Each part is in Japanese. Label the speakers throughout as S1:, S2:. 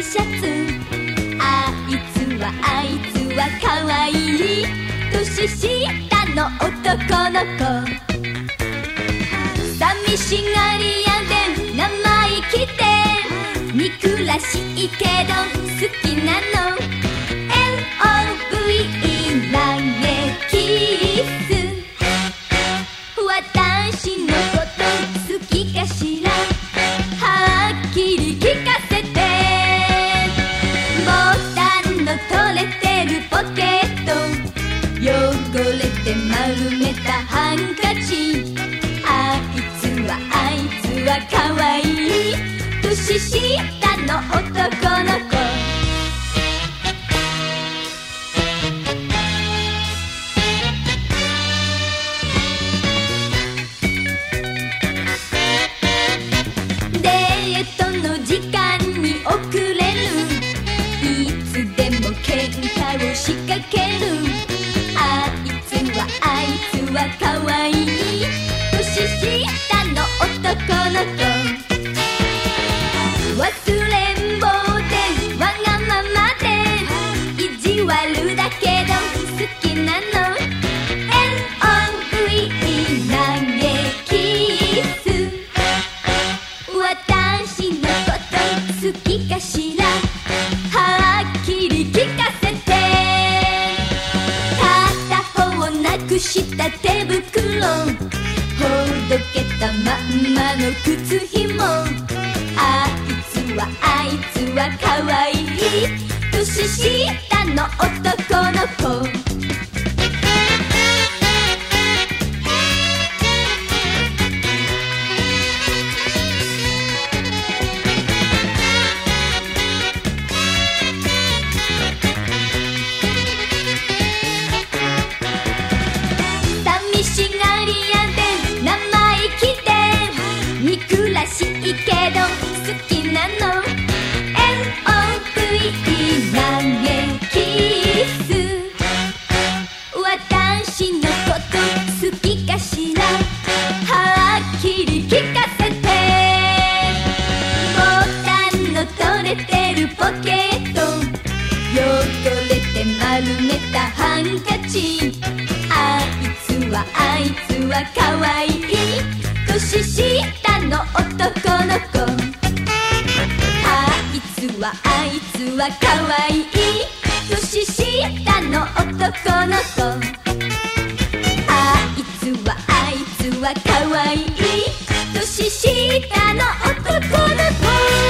S1: シャツ、あいつはかわいい年下の男の子。寂しがり屋で生意気で憎らしいけど好きなの。 LOVE 投げキス。私のこと好きかしら、はっきり聞かせて。ボタンの取れてるポケット、汚れて丸めたハンカチ。あいつはかわいい年下の男の子。デートの時間に遅れる、いつでも喧嘩を仕掛ける。あいつはかわいい年下の男の子。忘れん坊でわがままで意地悪だけど好きなの。 LOVE 投げキス。私のこと好きかしら、はっきり聞かせて。片方なくした手袋、ほどけたまんまの靴ひも。あいつはかわいい年下の男の子。寂しがり屋で生意気で憎らしいけど好きなの。 LOVE 投げキス。私のこと好きかしら、はっきり聞かせて。ボタンの取れてるポケット、汚れて丸めたハンカチ。あいつはかわいい年下の男の子。あいつはかわいい年下の男の子。あいつはかわいい年下の男の子。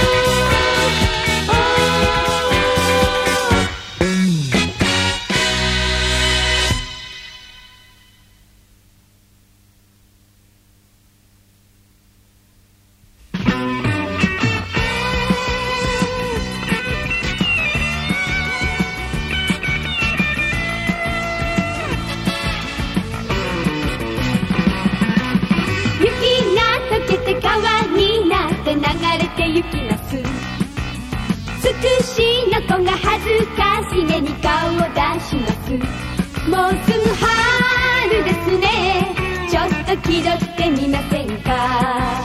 S1: つくしの子が恥ずかしげに顔を出します。もうすぐ春ですね、ちょっと気取ってみませんか。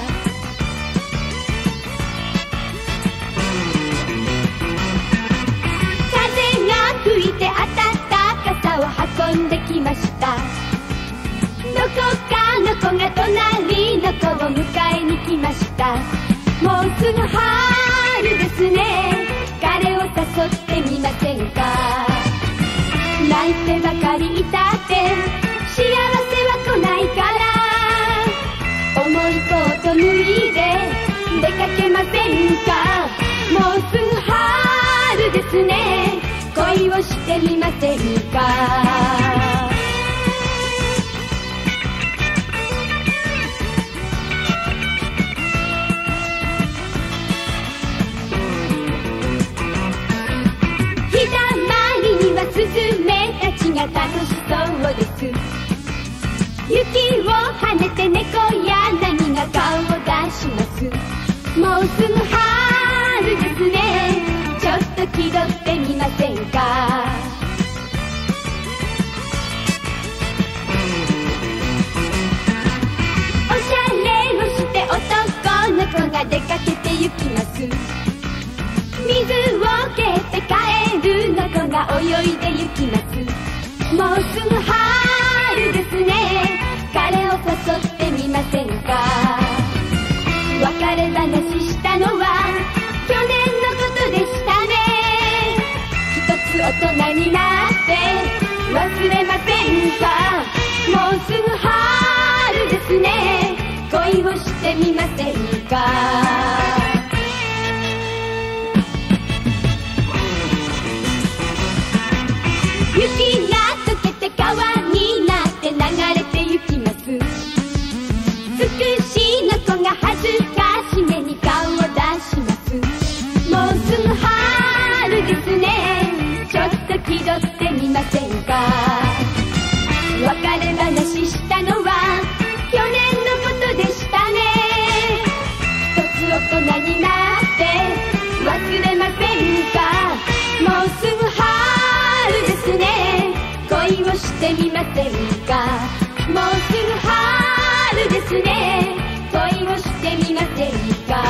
S1: 風が吹いてあたた傘を運んできました。どこかの子が隣の子を迎えに来ました。もうすぐ春ですね、彼を誘ってみませんか。泣いてばかりいたって幸せは来ないから、重いコート脱いで出かけませんか。もうすぐ春ですね、恋をしてみませんか。スズメたちが楽しそうです。雪を跳ねて猫やヤギが顔を出します。もうすぐ春ですね、ちょっと気取ってみませんか。おしゃれをして男の子が出かけて行きます。水をが泳いでゆきます。もうすぐ春ですね。彼を誘ってみませんか。別れ話したのは去年のことでしたね。一つ大人になって忘れませんか。もうすぐ春ですね。恋をしてみませんか。雪が溶けて川になって流れてゆきます。つくしの子が恥ずかしげに顔を出します。もうすぐ春ですね。ちょっと気取ってみませんか。別れ話したのは去年のことでしたね。一つ大人になって忘れませんか。もうすぐ春ですね。恋をしてみませんか。もうすぐ春ですね。恋をしてみませんか。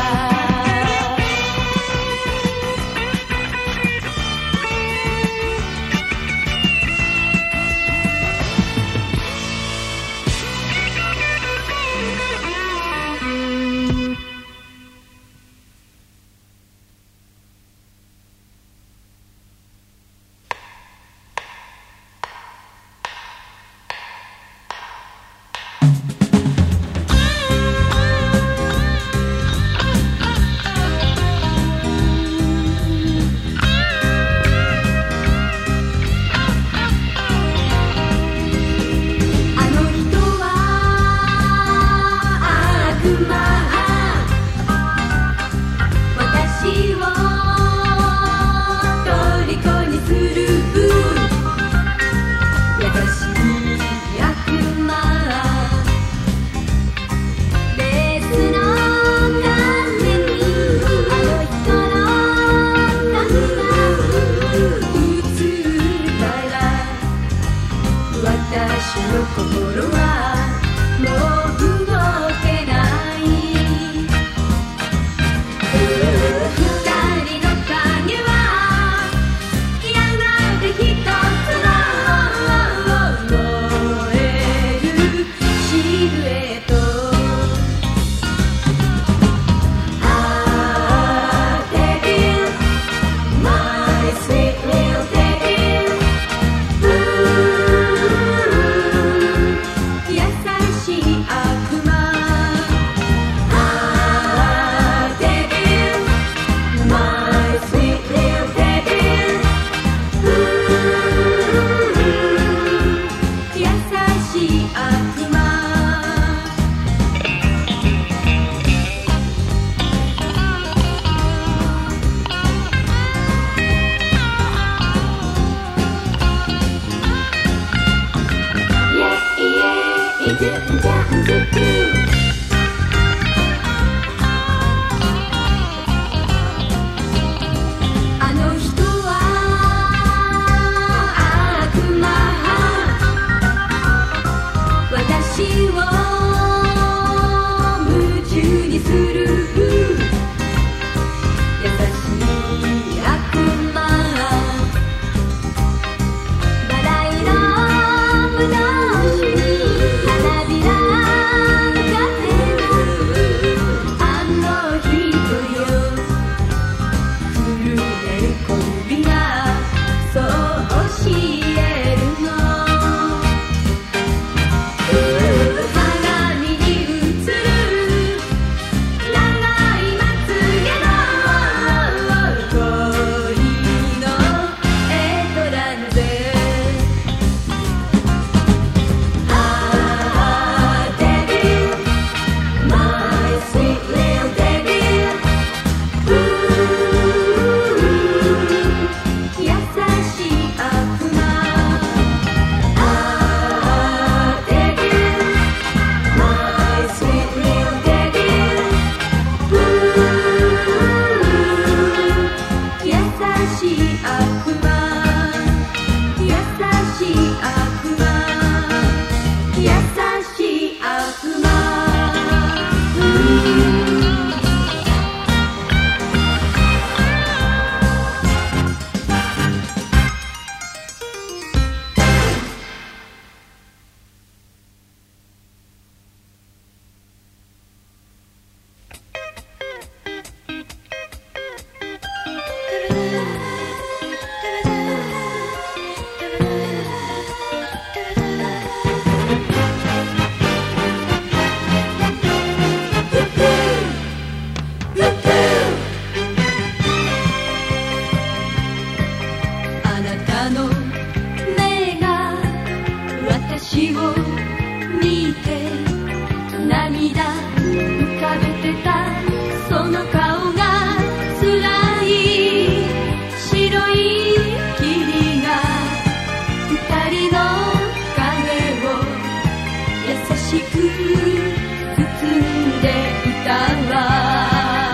S1: てたその顔が辛い白い霧が二人の影を優しく包んでいたわ。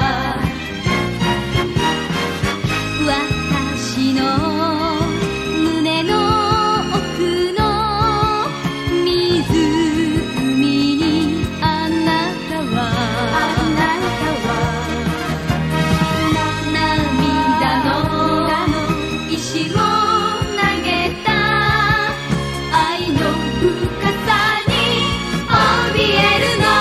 S1: 私の胸の奥の湖にあなたは涙の石を投げた愛の深さに怯えるの。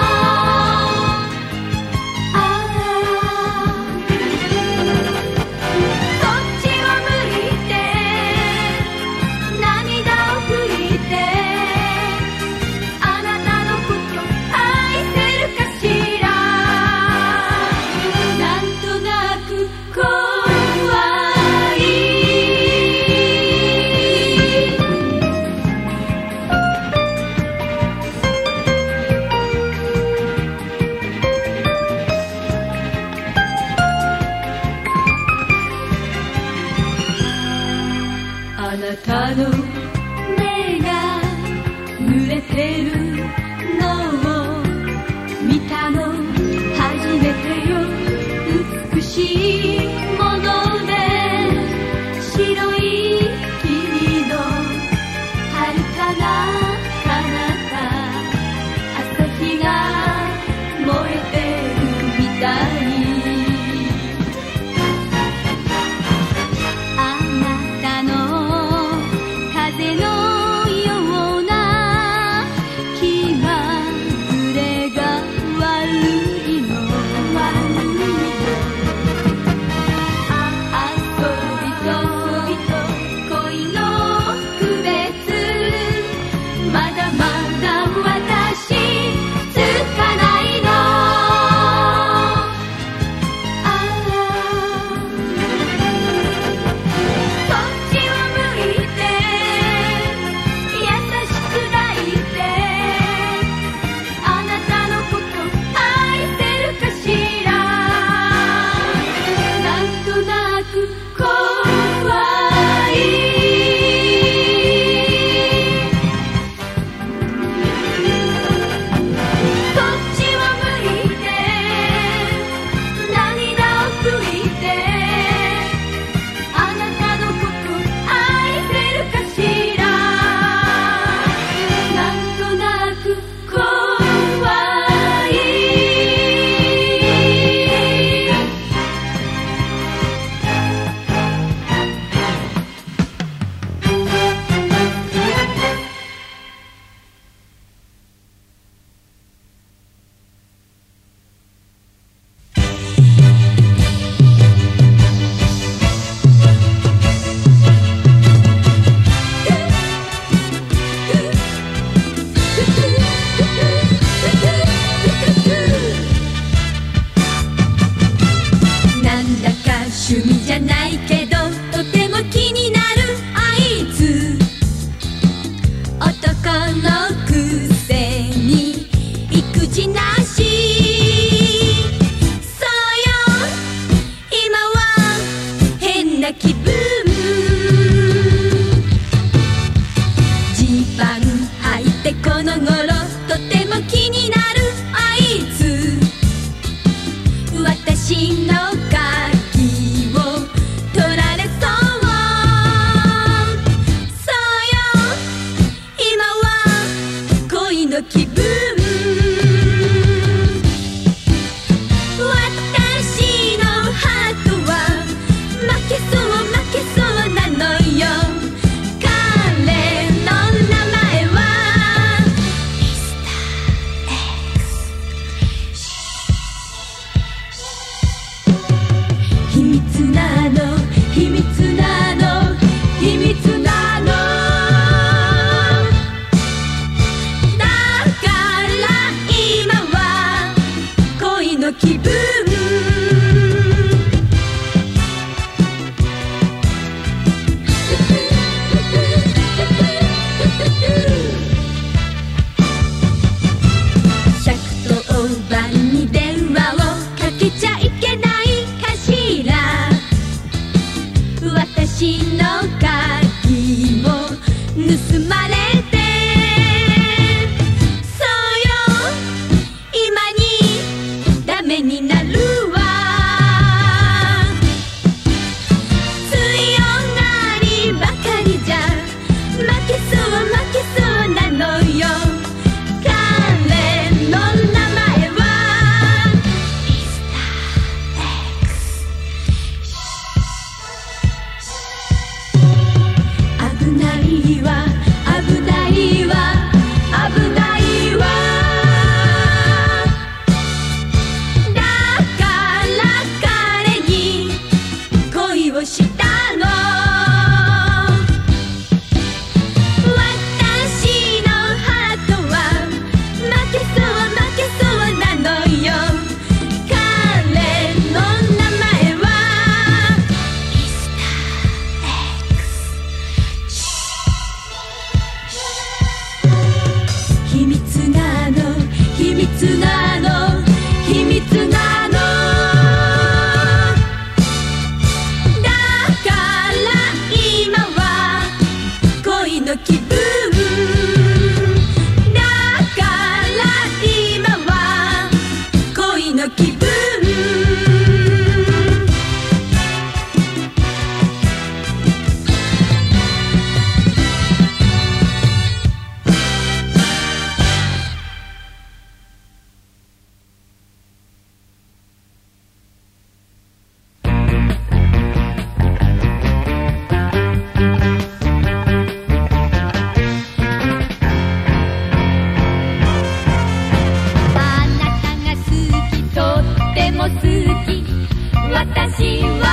S1: あなたの目が濡れてるのを見たの初めてよ。美しいもので白い君の遥かな彼方朝日が燃えてるみたい。風のような気まぐれが悪いの。遊びと恋の区別まだまだ私つかないの。そっちを向いて優しく抱いてあなたのこと愛せるかしら。なんとなく怖い。そっちを向いて涙を拭いてあなたのこと愛せるかしら。なんとなく怖い。なんだか趣味じゃないけどとても気になるあいつ。男のくせに育児なし。そうよ今は変な気分。ジーパン履いてこの頃とても気になるあいつ。私の鍵を取られそう。そうよ今は恋の気分。私のハートは負けそうなのよ。彼の名前はミスター X。秘密なの秘密なの秘密なの。だから今は恋の気分。110番に電密なの秘密なのだから今は恋の気分だから今は恋の気分私は